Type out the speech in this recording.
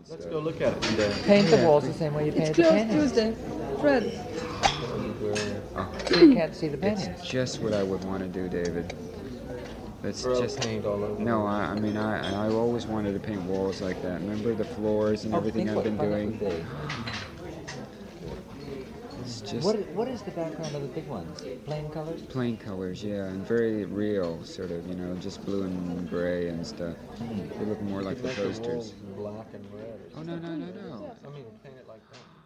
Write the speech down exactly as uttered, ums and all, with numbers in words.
Let's stuff. go look at it today. Paint the Yeah. walls the same way you It's painted the closed paintings. Tuesday. Fred. So you can't see the It's paintings. just what I would want to do, David. It's Throw just paint all over. no. I, I mean, I I always wanted to paint walls like that. Remember the floors and Oh, everything think I've what been fun that doing. would be. It's just What, what is the background of the big ones? Plain colors? plain colors, yeah, and very real, sort of. You know, just blue and gray and stuff. They look more like the Make the walls posters. black and red. Or Oh no no no no! I mean, paint it like that.